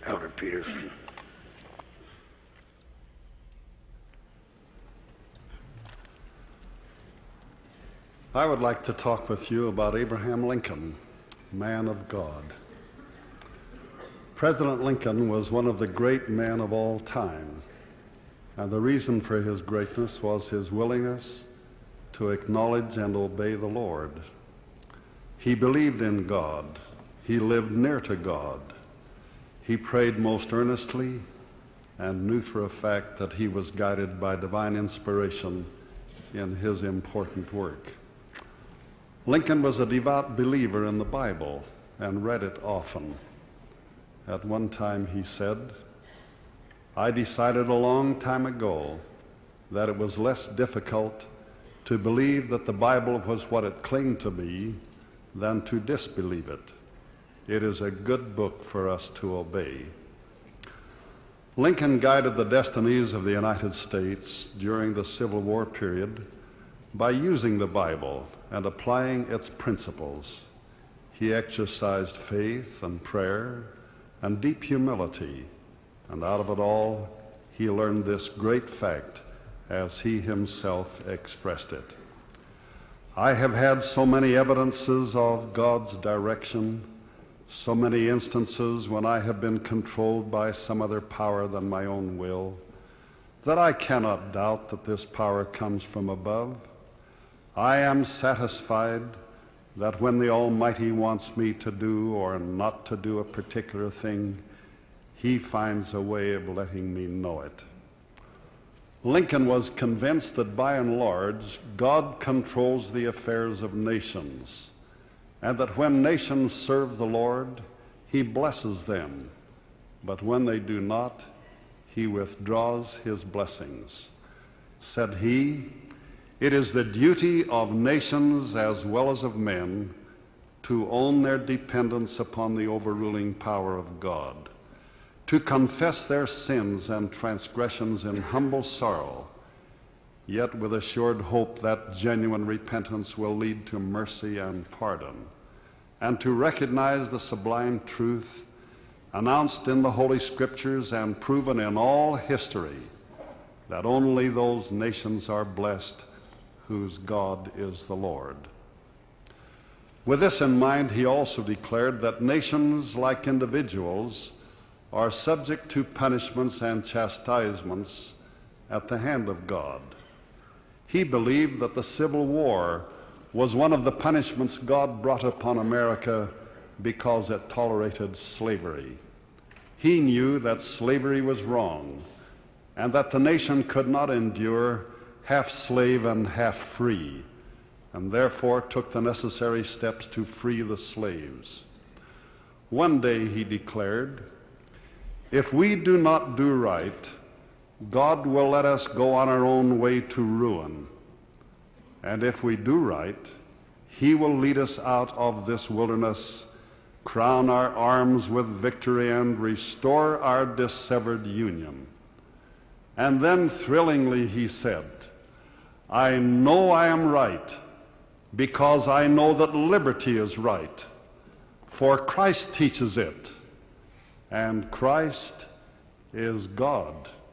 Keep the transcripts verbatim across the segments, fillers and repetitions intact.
Elder Peterson. I would like to talk with you about Abraham Lincoln, man of God. President Lincoln was one of the great men of all time, and the reason for his greatness was his willingness to acknowledge and obey the Lord. He believed in God. He lived near to God. He prayed most earnestly and knew for a fact that he was guided by divine inspiration in his important work. Lincoln was a devout believer in the Bible and read it often. At one time he said, "I decided a long time ago that it was less difficult to believe that the Bible was what it claimed to be than to disbelieve it. It is a good book for us to obey." Lincoln guided the destinies of the United States during the Civil War period by using the Bible and applying its principles. He exercised faith and prayer and deep humility, and out of it all, he learned this great fact as he himself expressed it. "I have had so many evidences of God's direction, so many instances when I have been controlled by some other power than my own will, that I cannot doubt that this power comes from above. I am satisfied that when the Almighty wants me to do or not to do a particular thing, He finds a way of letting me know it." Lincoln was convinced that by and large, God controls the affairs of nations, and that when nations serve the Lord, He blesses them, but when they do not, He withdraws His blessings. Said he, "It is the duty of nations as well as of men to own their dependence upon the overruling power of God, to confess their sins and transgressions in humble sorrow, yet with assured hope that genuine repentance will lead to mercy and pardon, and to recognize the sublime truth announced in the Holy Scriptures and proven in all history, that only those nations are blessed whose God is the Lord." With this in mind, he also declared that nations, like individuals, are subject to punishments and chastisements at the hand of God. He believed that the Civil War was one of the punishments God brought upon America because it tolerated slavery. He knew that slavery was wrong and that the nation could not endure half slave and half free, and therefore took the necessary steps to free the slaves. One day he declared, "If we do not do right, God will let us go on our own way to ruin. And if we do right, He will lead us out of this wilderness, crown our arms with victory, and restore our dissevered union." And then thrillingly he said, "I know I am right because I know that liberty is right, for Christ teaches it, and Christ is God."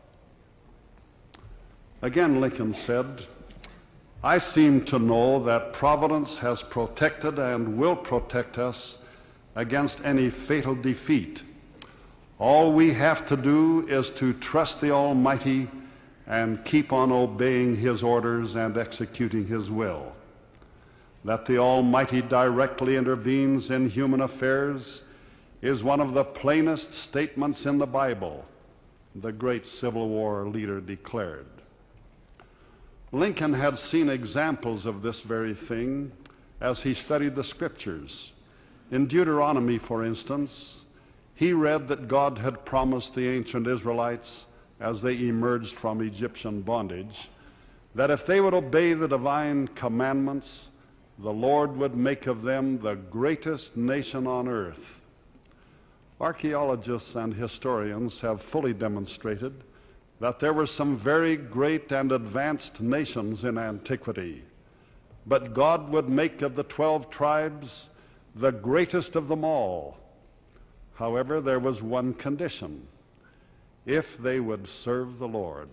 Again, Lincoln said, "I seem to know that Providence has protected and will protect us against any fatal defeat. All we have to do is to trust the Almighty and keep on obeying His orders and executing His will. That the Almighty directly intervenes in human affairs is one of the plainest statements in the Bible," the great Civil War leader declared. Lincoln had seen examples of this very thing as he studied the Scriptures. In Deuteronomy, for instance, he read that God had promised the ancient Israelites as they emerged from Egyptian bondage, that if they would obey the divine commandments, the Lord would make of them the greatest nation on earth. Archaeologists and historians have fully demonstrated that there were some very great and advanced nations in antiquity, but God would make of the twelve tribes the greatest of them all. However, there was one condition: if they would serve the Lord.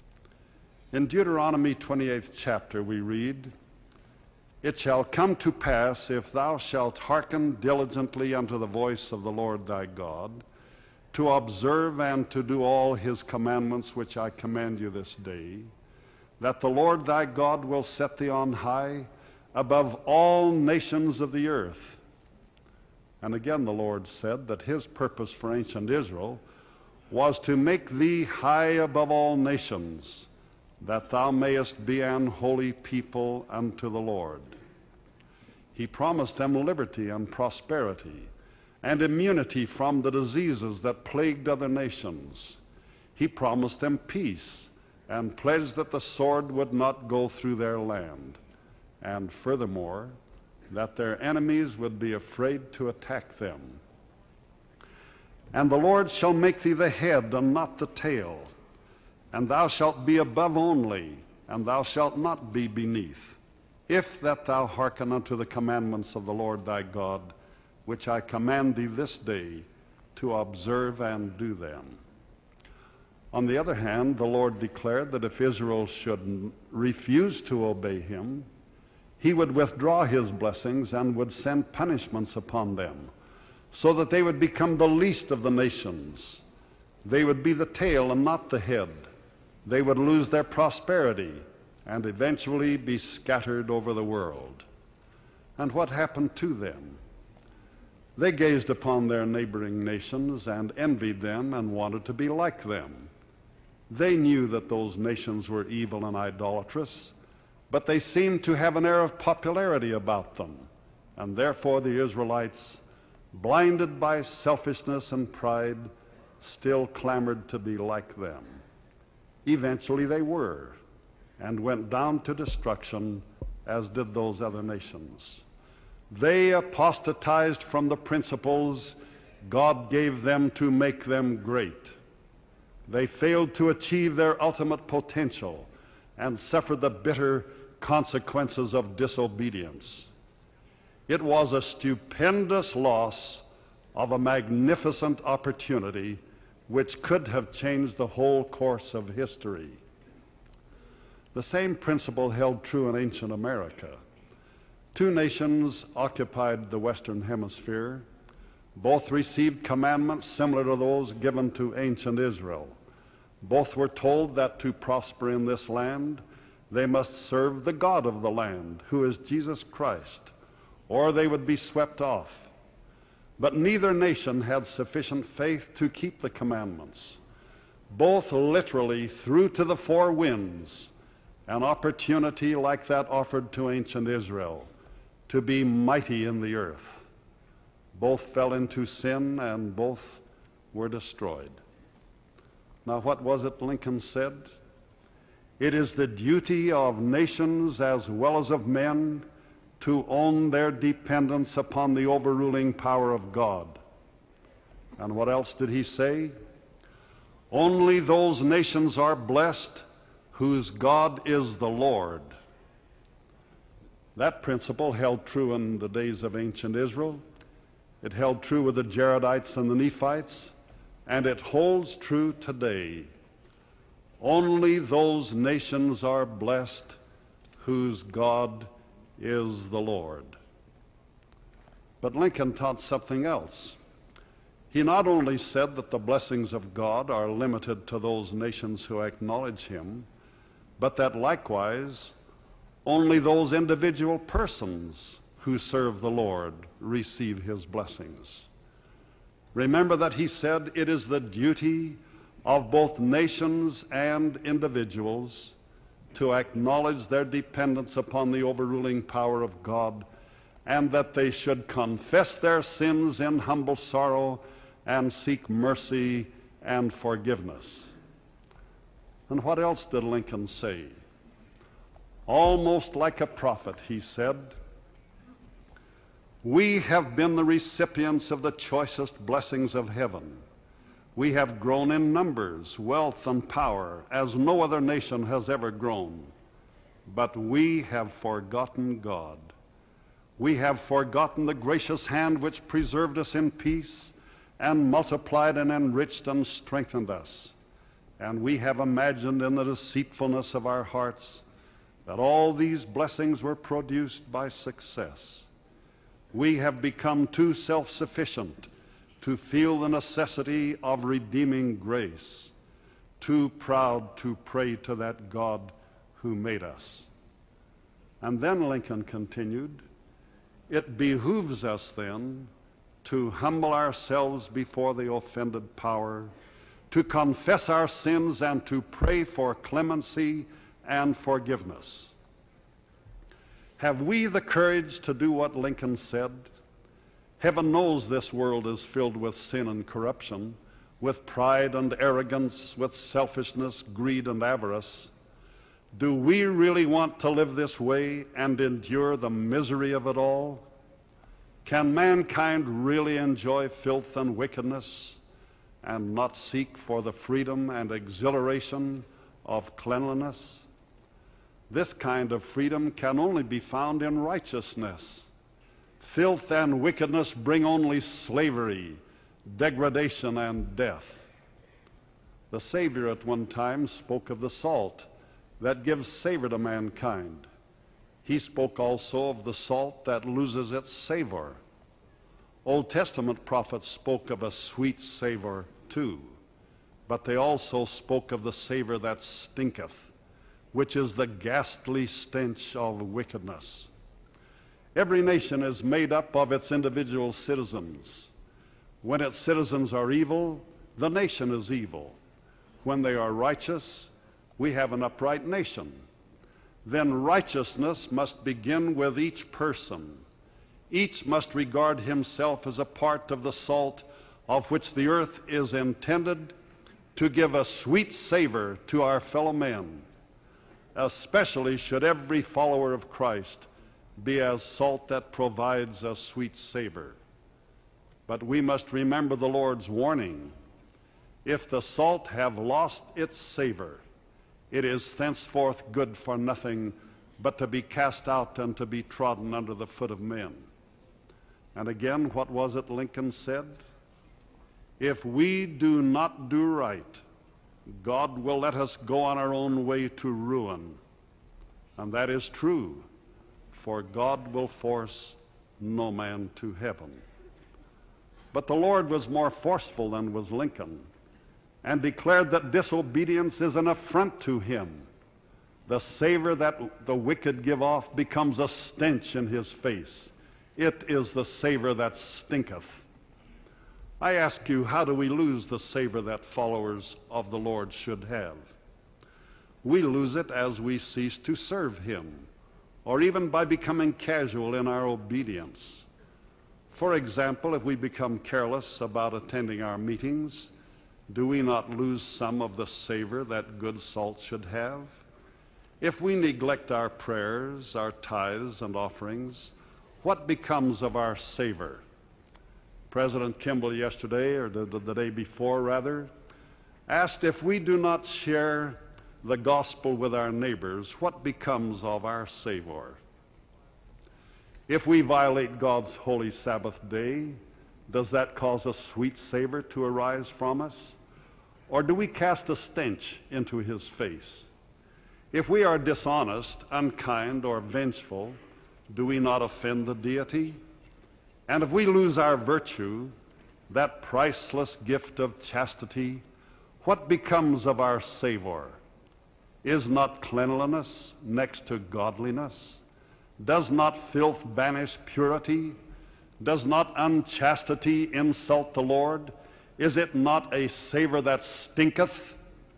In Deuteronomy twenty-eighth chapter we read, "It shall come to pass, if thou shalt hearken diligently unto the voice of the Lord thy God, to observe and to do all his commandments which I command you this day, that the Lord thy God will set thee on high above all nations of the earth." And again the Lord said that his purpose for ancient Israel was to make thee high above all nations, that thou mayest be an holy people unto the Lord. He promised them liberty and prosperity and immunity from the diseases that plagued other nations. He promised them peace and pledged that the sword would not go through their land, and furthermore, that their enemies would be afraid to attack them. "And the Lord shall make thee the head and not the tail, and thou shalt be above only, and thou shalt not be beneath, if that thou hearken unto the commandments of the Lord thy God, which I command thee this day, to observe and do them." On the other hand, the Lord declared that if Israel should refuse to obey him, he would withdraw his blessings and would send punishments upon them, so that they would become the least of the nations. They would be the tail and not the head. They would lose their prosperity and eventually be scattered over the world. And what happened to them? They gazed upon their neighboring nations and envied them and wanted to be like them. They knew that those nations were evil and idolatrous, but they seemed to have an air of popularity about them, and therefore the Israelites, blinded by selfishness and pride, still clamored to be like them. Eventually they were, and went down to destruction, as did those other nations. They apostatized from the principles God gave them to make them great. They failed to achieve their ultimate potential and suffered the bitter consequences of disobedience. It was a stupendous loss of a magnificent opportunity which could have changed the whole course of history. The same principle held true in ancient America. Two nations occupied the Western Hemisphere. Both received commandments similar to those given to ancient Israel. Both were told that to prosper in this land, they must serve the God of the land, who is Jesus Christ, or they would be swept off. But neither nation had sufficient faith to keep the commandments. Both literally threw to the four winds an opportunity like that offered to ancient Israel, to be mighty in the earth. Both fell into sin and both were destroyed. Now, what was it Lincoln said? It is the duty of nations as well as of men to own their dependence upon the overruling power of God. And what else did he say? Only those nations are blessed whose God is the Lord. That principle held true in the days of ancient Israel. It held true with the Jaredites and the Nephites, and it holds true today. Only those nations are blessed whose God is the Lord. But Lincoln taught something else. He not only said that the blessings of God are limited to those nations who acknowledge him, but that likewise only those individual persons who serve the Lord receive his blessings. Remember that he said it is the duty of both nations and individuals to acknowledge their dependence upon the overruling power of God, and that they should confess their sins in humble sorrow and seek mercy and forgiveness. And what else did Lincoln say? Almost like a prophet, he said, "We have been the recipients of the choicest blessings of heaven. We have grown in numbers, wealth, and power as no other nation has ever grown. But we have forgotten God. We have forgotten the gracious hand which preserved us in peace and multiplied and enriched and strengthened us. And we have imagined in the deceitfulness of our hearts that all these blessings were produced by success. We have become too self-sufficient to feel the necessity of redeeming grace, too proud to pray to that God who made us. And then Lincoln continued, "It behooves us then to humble ourselves before the offended power, to confess our sins and to pray for clemency and forgiveness." Have we the courage to do what Lincoln said? Heaven knows this world is filled with sin and corruption, with pride and arrogance, with selfishness, greed, and avarice. Do we really want to live this way and endure the misery of it all? Can mankind really enjoy filth and wickedness and not seek for the freedom and exhilaration of cleanliness? This kind of freedom can only be found in righteousness. Filth and wickedness bring only slavery, degradation, and death. The Savior at one time spoke of the salt that gives savor to mankind. He spoke also of the salt that loses its savor. Old Testament prophets spoke of a sweet savor too, but they also spoke of the savor that stinketh, which is the ghastly stench of wickedness. Every nation is made up of its individual citizens. When its citizens are evil, the nation is evil. When they are righteous, we have an upright nation. Then righteousness must begin with each person. Each must regard himself as a part of the salt of which the earth is intended to give a sweet savor to our fellow men. Especially should every follower of Christ be as salt that provides a sweet savor. But we must remember the Lord's warning. If the salt have lost its savor, it is thenceforth good for nothing but to be cast out and to be trodden under the foot of men. And again, what was it Lincoln said? If we do not do right, God will let us go on our own way to ruin. And that is true, for God will force no man to heaven. But the Lord was more forceful than was Lincoln, and declared that disobedience is an affront to him. The savor that the wicked give off becomes a stench in his face. It is the savor that stinketh. I ask you, how do we lose the savor that followers of the Lord should have? We lose it as we cease to serve him, or even by becoming casual in our obedience. For example, if we become careless about attending our meetings, do we not lose some of the savor that good salt should have? If we neglect our prayers, our tithes and offerings, what becomes of our savor? President Kimball yesterday, or the, the day before rather, asked if we do not share the gospel with our neighbors, what becomes of our savor? If we violate God's holy Sabbath day, does that cause a sweet savor to arise from us? Or do we cast a stench into his face? If we are dishonest, unkind, or vengeful, do we not offend the deity? And if we lose our virtue, that priceless gift of chastity, what becomes of our savor? Is not cleanliness next to godliness? Does not filth banish purity? Does not unchastity insult the Lord? Is it not a savor that stinketh?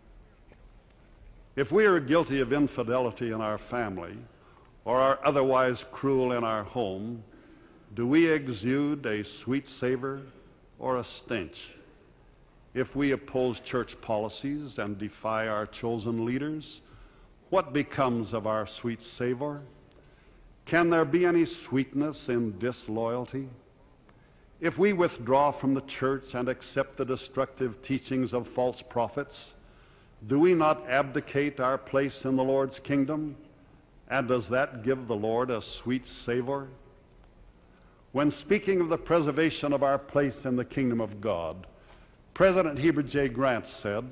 If we are guilty of infidelity in our family, or are otherwise cruel in our home, do we exude a sweet savor or a stench? If we oppose church policies and defy our chosen leaders, what becomes of our sweet savor? Can there be any sweetness in disloyalty? If we withdraw from the church and accept the destructive teachings of false prophets, do we not abdicate our place in the Lord's kingdom? And does that give the Lord a sweet savor? When speaking of the preservation of our place in the kingdom of God, President Heber J. Grant said,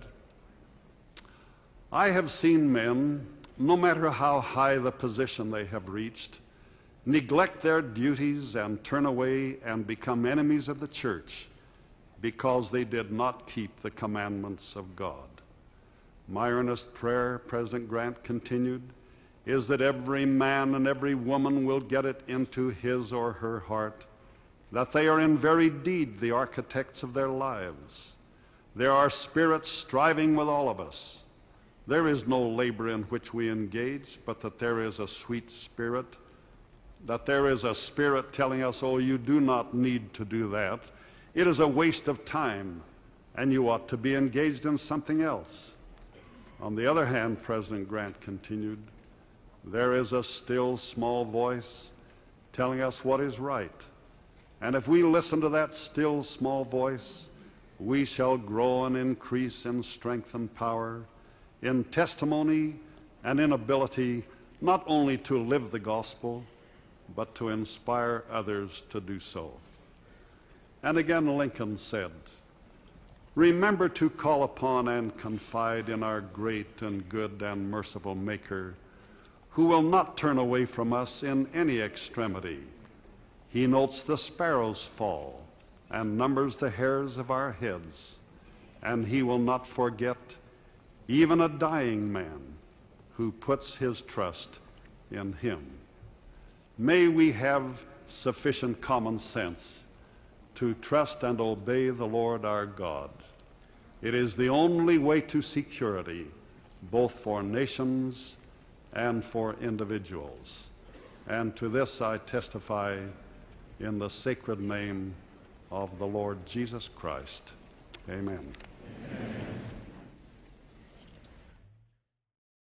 "I have seen men, no matter how high the position they have reached, neglect their duties and turn away and become enemies of the church because they did not keep the commandments of God. My earnest prayer," President Grant continued, "is that every man and every woman will get it into his or her heart that they are in very deed the architects of their lives. There are spirits striving with all of us. There is no labor in which we engage, but that there is a sweet spirit, that there is a spirit telling us, oh, you do not need to do that. It is a waste of time, and you ought to be engaged in something else. On the other hand," President Grant continued, "there is a still small voice telling us what is right. And if we listen to that still small voice, we shall grow and increase in strength and power, in testimony and in ability not only to live the gospel, but to inspire others to do so." And again Lincoln said, "Remember to call upon and confide in our great and good and merciful Maker, who will not turn away from us in any extremity. He notes the sparrows fall and numbers the hairs of our heads, and he will not forget even a dying man who puts his trust in him." May we have sufficient common sense to trust and obey the Lord our God. It is the only way to security, both for nations and for individuals. And to this I testify in the sacred name of the Lord Jesus Christ. Amen.